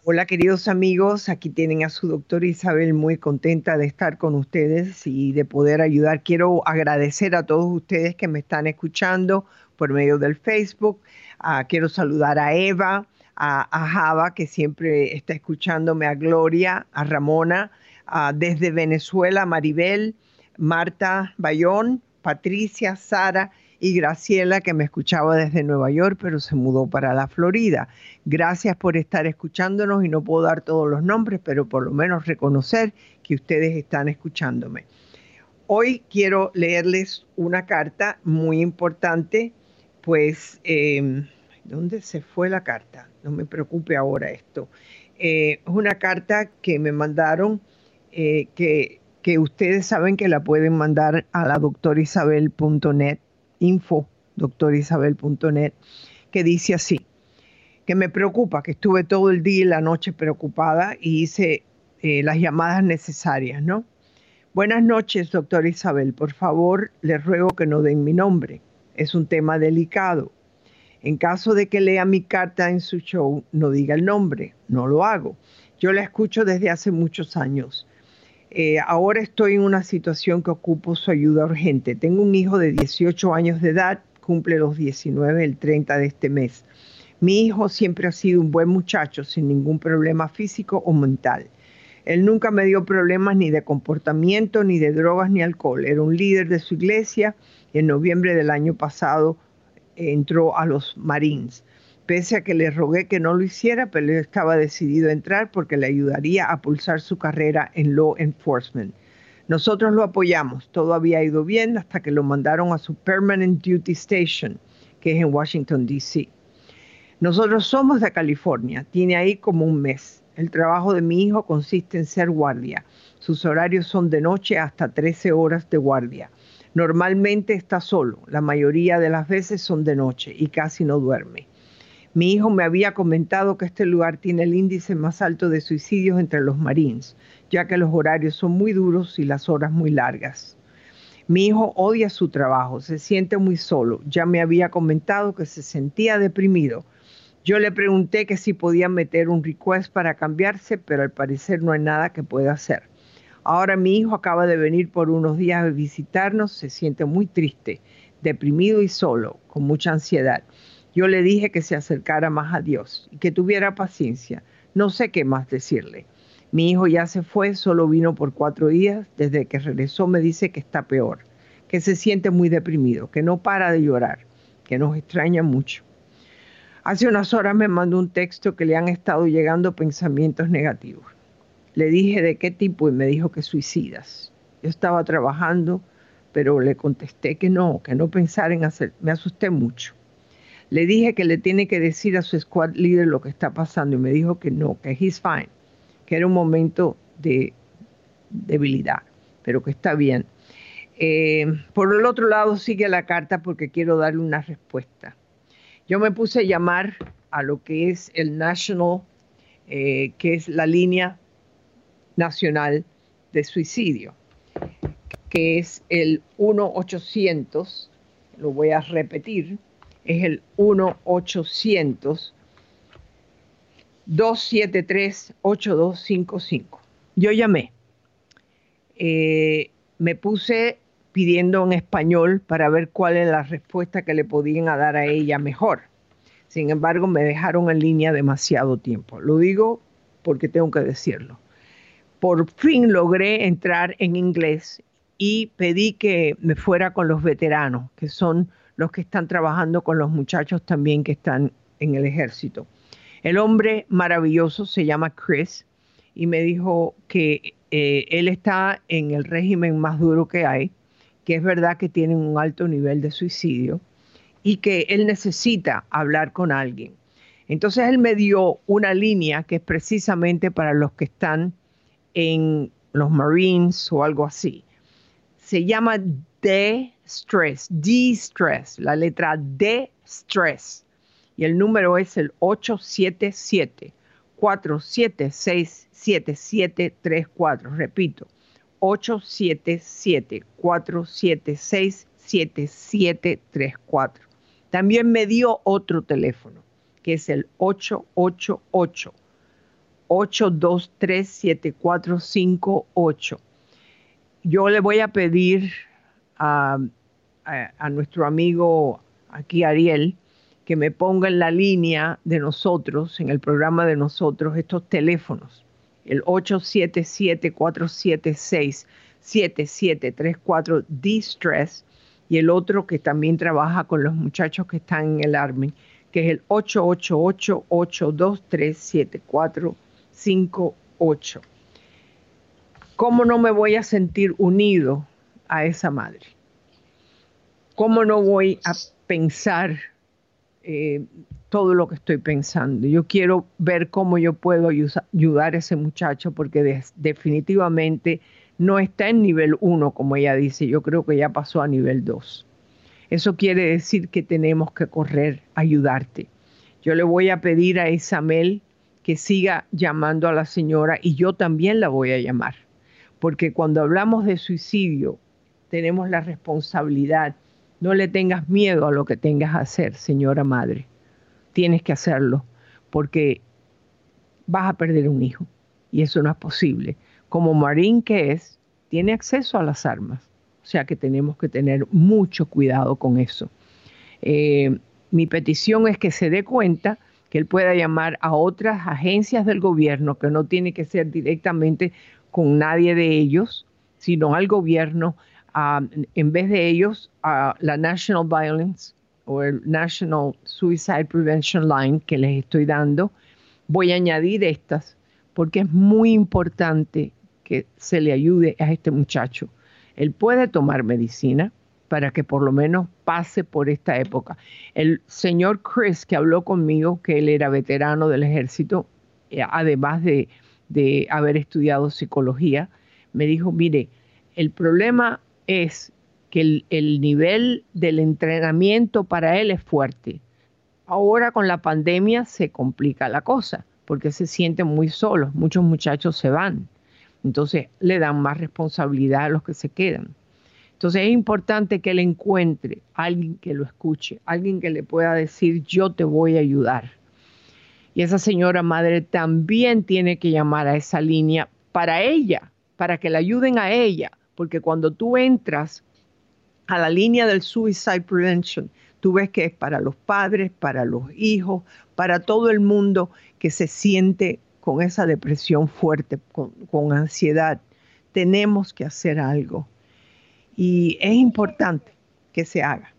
Hola queridos amigos, aquí tienen a su doctora Isabel, muy contenta de estar con ustedes y de poder ayudar. Quiero agradecer a todos ustedes que me están escuchando por medio del Facebook. Quiero saludar a Eva, a Java, que siempre está escuchándome, a Gloria, a Ramona, desde Venezuela, Maribel, Marta Bayón, Patricia, Sara y Graciela, que me escuchaba desde Nueva York, pero se mudó para la Florida. Gracias por estar escuchándonos y no puedo dar todos los nombres, pero por lo menos reconocer que ustedes están escuchándome. Hoy quiero leerles una carta muy importante, pues, ¿dónde se fue la carta? No me preocupe ahora esto. Es una carta que me mandaron, que ustedes saben que la pueden mandar a la doctorisabel.net, info doctorisabel.net, que dice así, que me preocupa, que estuve todo el día y la noche preocupada y hice las llamadas necesarias, ¿no? Buenas noches, doctora Isabel. Por favor, les ruego que no den mi nombre. Es un tema delicado. En caso de que lea mi carta en su show, no diga el nombre. No lo hago. Yo la escucho desde hace muchos años. Ahora estoy en una situación que ocupo su ayuda urgente. Tengo un hijo de 18 años de edad, cumple los 19 el 30 de este mes. Mi hijo siempre ha sido un buen muchacho, sin ningún problema físico o mental. Él nunca me dio problemas ni de comportamiento, ni de drogas, ni alcohol. Era un líder de su iglesia y en noviembre del año pasado entró a los Marines. Pese a que le rogué que no lo hiciera, pero él estaba decidido a entrar porque le ayudaría a pulsar su carrera en law enforcement. Nosotros lo apoyamos. Todo había ido bien hasta que lo mandaron a su Permanent Duty Station, que es en Washington, D.C. Nosotros somos de California. Tiene ahí como un mes. El trabajo de mi hijo consiste en ser guardia. Sus horarios son de noche hasta 13 horas de guardia. Normalmente está solo. La mayoría de las veces son de noche y casi no duerme. Mi hijo me había comentado que este lugar tiene el índice más alto de suicidios entre los Marines, ya que los horarios son muy duros y las horas muy largas. Mi hijo odia su trabajo, se siente muy solo. Ya me había comentado que se sentía deprimido. Yo le pregunté que si podía meter un request para cambiarse, pero al parecer no hay nada que pueda hacer. Ahora mi hijo acaba de venir por unos días a visitarnos, se siente muy triste, deprimido y solo, con mucha ansiedad. Yo le dije que se acercara más a Dios y que tuviera paciencia. No sé qué más decirle. Mi hijo ya se fue, solo vino por 4 días. Desde que regresó me dice que está peor, que se siente muy deprimido, que no para de llorar, que nos extraña mucho. Hace unas horas me mandó un texto que le han estado llegando pensamientos negativos. Le dije de qué tipo y me dijo que suicidas. Yo estaba trabajando, pero le contesté que no pensara en hacer. Me asusté mucho. Le dije que le tiene que decir a su squad leader lo que está pasando y me dijo que no, que he's fine, que era un momento de debilidad, pero que está bien. Por el otro lado sigue la carta porque quiero darle una respuesta. Yo me puse a llamar a lo que es el National, que es la línea nacional de suicidio, que es el 1-800, lo voy a repetir, es el 1-800-273-8255. Yo llamé. Me puse pidiendo en español para ver cuál es la respuesta que le podían dar a ella mejor. Sin embargo, me dejaron en línea demasiado tiempo. Lo digo porque tengo que decirlo. Por fin logré entrar en inglés y pedí que me fuera con los veteranos, que son los que están trabajando con los muchachos también que están en el ejército. El hombre maravilloso se llama Chris y me dijo que él está en el régimen más duro que hay, que es verdad que tienen un alto nivel de suicidio y que él necesita hablar con alguien. Entonces él me dio una línea que es precisamente para los que están en los Marines o algo así. Se llama de-stress, la letra D-stress. Y el número es el 877-476-7734. Repito, 877-476-7734. También me dio otro teléfono, que es el 888 823-7458. Yo le voy a pedir a nuestro amigo aquí, Ariel, que me ponga en la línea de nosotros, en el programa de nosotros, estos teléfonos. El 877-476-7734 D-Stress y el otro que también trabaja con los muchachos que están en el Army, que es el 888-823-7458. ¿Cómo no me voy a sentir unido a esa madre? ¿Cómo no voy a pensar todo lo que estoy pensando? Yo quiero ver cómo yo puedo ayudar a ese muchacho, porque definitivamente no está en nivel 1, como ella dice. Yo creo que ya pasó a nivel 2. Eso quiere decir que tenemos que correr a ayudarte. Yo le voy a pedir a Isabel que siga llamando a la señora, y yo también la voy a llamar, porque cuando hablamos de suicidio tenemos la responsabilidad. No le tengas miedo a lo que tengas que hacer, señora madre. Tienes que hacerlo, porque vas a perder un hijo, y eso no es posible. Como Marín que es, tiene acceso a las armas, o sea que tenemos que tener mucho cuidado con eso. Mi petición es que se dé cuenta que él pueda llamar a otras agencias del gobierno, que no tiene que ser directamente con nadie de ellos, sino al gobierno. En vez de ellos, la National Violence o el National Suicide Prevention Line que les estoy dando, voy a añadir estas, porque es muy importante que se le ayude a este muchacho. Él puede tomar medicina para que por lo menos pase por esta época. El señor Chris, que habló conmigo, que él era veterano del ejército, además de haber estudiado psicología, me dijo, mire, el problema es que el nivel del entrenamiento para él es fuerte. Ahora con la pandemia se complica la cosa, porque se sienten muy solos. Muchos muchachos se van. Entonces le dan más responsabilidad a los que se quedan. Entonces es importante que él encuentre a alguien que lo escuche, alguien que le pueda decir, yo te voy a ayudar. Y esa señora madre también tiene que llamar a esa línea para ella, para que le ayuden a ella. Porque cuando tú entras a la línea del Suicide Prevention, tú ves que es para los padres, para los hijos, para todo el mundo que se siente con esa depresión fuerte, con ansiedad. Tenemos que hacer algo. Y es importante que se haga.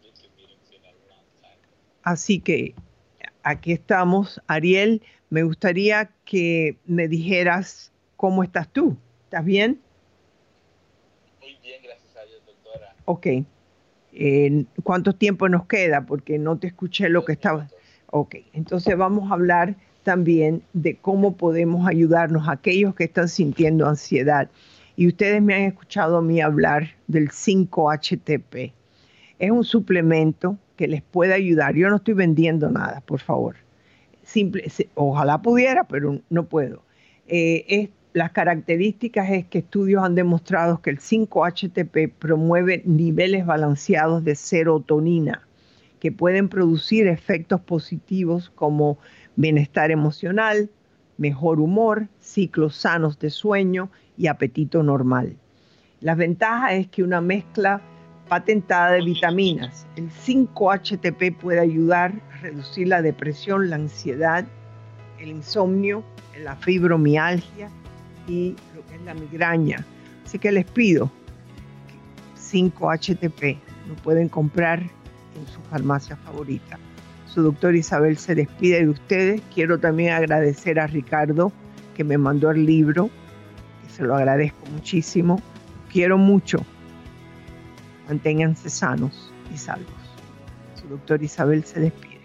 Así que aquí estamos. Ariel, me gustaría que me dijeras cómo estás tú. ¿Estás bien? Muy bien, gracias a Dios, doctora. Ok. ¿Cuánto tiempo nos queda? Porque no te escuché lo que estaba. Ok, entonces vamos a hablar también de cómo podemos ayudarnos a aquellos que están sintiendo ansiedad. Y ustedes me han escuchado a mí hablar del 5-HTP. Es un suplemento que les puede ayudar. Yo no estoy vendiendo nada, por favor. Ojalá pudiera, pero no puedo. Las características es que estudios han demostrado que el 5-HTP promueve niveles balanceados de serotonina que pueden producir efectos positivos como bienestar emocional, mejor humor, ciclos sanos de sueño y apetito normal. La ventaja es que una mezcla patentada de vitaminas, el 5-HTP puede ayudar a reducir la depresión, la ansiedad, el insomnio, la fibromialgia y lo que es la migraña. Así que les pido 5-HTP, lo pueden comprar en su farmacia favorita. Su doctor Isabel se despide de ustedes. Quiero también agradecer a Ricardo que me mandó el libro, que se lo agradezco muchísimo. Quiero mucho. Manténganse sanos y salvos. Su doctor Isabel se despide.